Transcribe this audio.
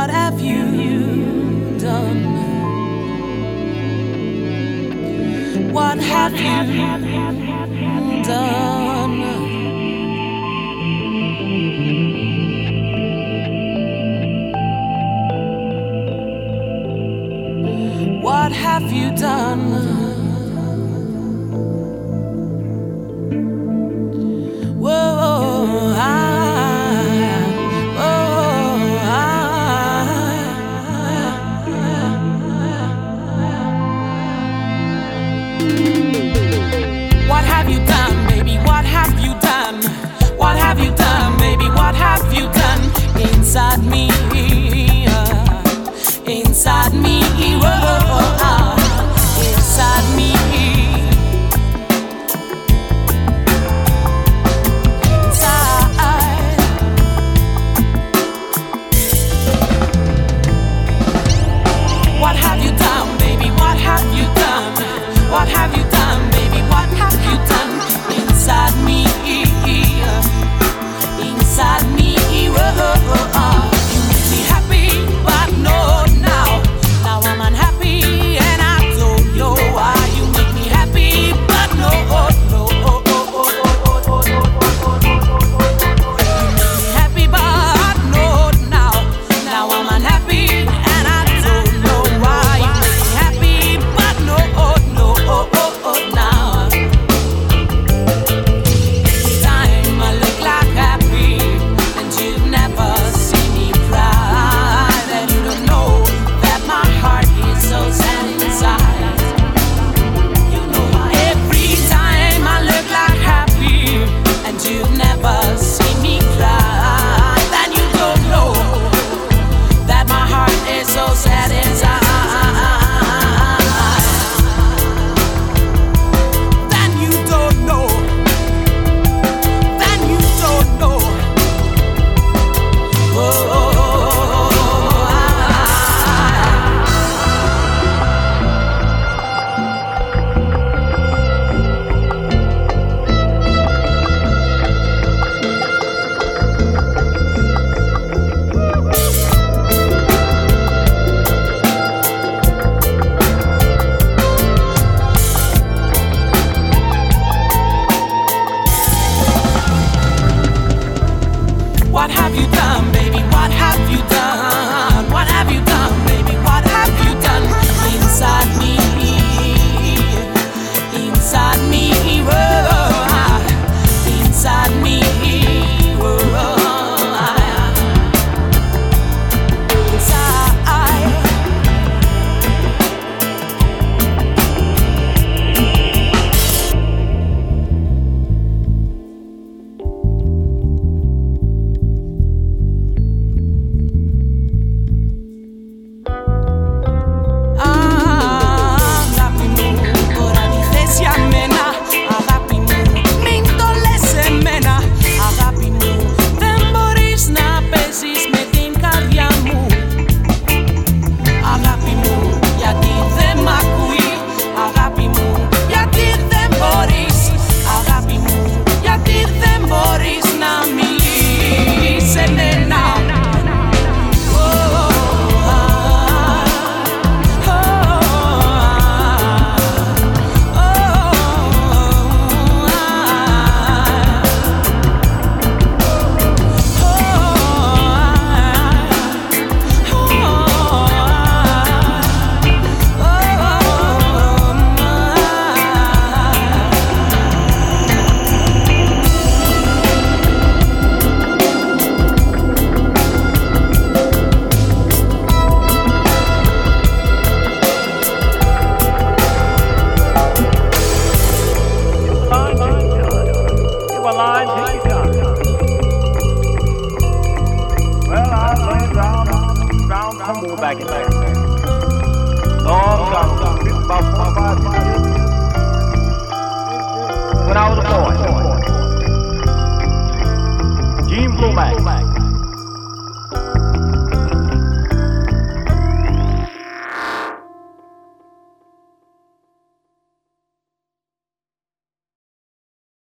What have you done? What have you done? What have you done? What have you done, baby? What have you done? What have you done, baby? What have you done inside me? Inside me, whoa, inside me. Inside. What have you done, baby? What have you done? What have you done, baby? What have you done inside me? Inside me, whoa, you make me happy, but no, now I'm unhappy, and I don't know why. You make me happy, but no, you make me happy, but no, now I'm unhappy, and I don't know why. You make me happy, but no, now. Every time I look like happy, and you've never seen me cry, then you don't know that my heart is so sad inside. You know why. Every time I look like happy, and you've never seen me cry, then you don't know that my heart is so sad inside. Then you don't know. Then you don't know. What have you done, baby? What have you done? What have you done, baby? What have you done inside me? Inside me, whoa, inside me, whoa, inside. Back in there. Long time, about 5 years. When I was a boy, Gene Blumack